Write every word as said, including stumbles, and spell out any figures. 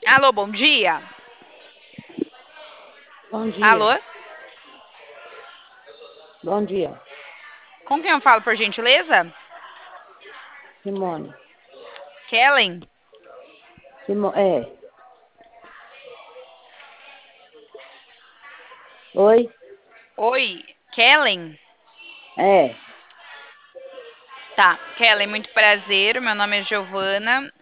Alô, bom dia. Bom Alô? dia. Bom dia, Com quem eu falo, por gentileza? Simone. Kellen? Simo é. Oi? Oi, Kellen? É. Tá, Kellen, muito prazer. Meu nome é Giovana.